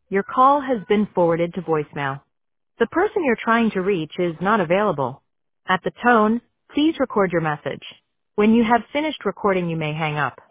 Your call has been forwarded to voicemail. The person you're trying to reach is not available. At the tone, please record your message. When you have finished recording, you may hang up.